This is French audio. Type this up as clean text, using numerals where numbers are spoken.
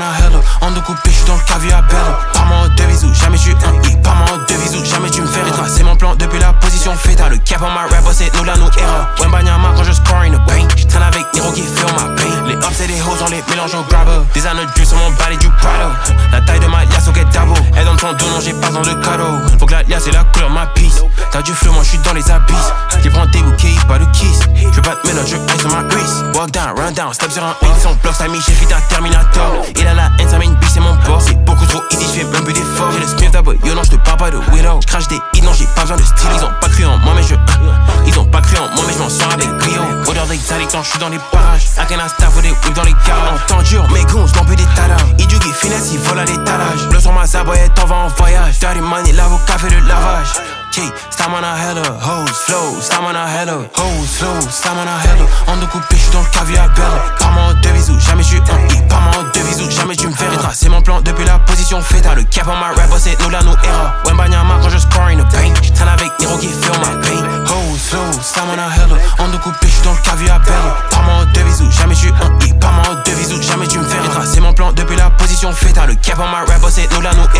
a hello. En deux coupés, j'suis dans le caviar bello. Pas moi en devise ou jamais j'suis un I. Pas moi en devise ou jamais tu me fais retracer mon plan depuis la position feta. Le cap en ma rap, c'est nous la nous era. Wembanyama quand je score in the paint. J'traîne avec Nero qui feel ma pain. Les ups et les hoes, on les mélange au grabber. Des anneaux de jus sur mon balai du Prado. La taille de ma liasse au get double. Elle dans ton dos, non j'ai pas besoin de cadeau. Faut que la liasse c'est la couleur de ma pisse. T'as du flow, moi j'suis dans les abysses. J'les prends des bouquets, pas de kiss. J'veux pas te mélange, ice sur ma wrist. Walk down, run down, step sur un hit. Son bloc, ça mis, j'ai fait un Terminator. Il a la haine, ça met une biche, c'est mon boss. C'est beaucoup trop easy, j'fais même plus d'efforts. J'ai le smith d'abord, yo non, j'te parle pas de widow. J'crache des hits, non j'ai pas besoin de style. Ils ont pas cru en moi, mais ils ont pas cru en moi, mais j'm'en sors avec brio. Odeur d'exalique quand j'suis dans les parages. I can staff ou des whips dans les garages. En temps dur, mes goons, j'm'en plus des tadas. Idugi finesse, il vole à l'étalage. Bleu sur ma zaboyette, t'en vas en voyage. Dirty money, l'avocat fait le lavage. Yeah, stamina hella, hoes, flow, stamina hella, hoes, flow, stamina hella. En deux coupés, j'suis dans le caviar bello. Pas moi en devise ou jamais j'suis un I. Pas moi en devise ou jamais tu me fais retracer mon plan depuis la position feta. Le cap en ma rap, c'est nous la nous era. Wembanyama quand je score in the paint. J'traîne avec Nero qui feel ma pain. Hoes, flow, stamina hella. En deux coupés, j'suis dans le caviar bello. Pas moi en devise ou jamais j'suis un I. Pas moi en devise ou jamais tu me fais retracer mon plan depuis la position feta. Le cap en ma rap, c'est nous la nous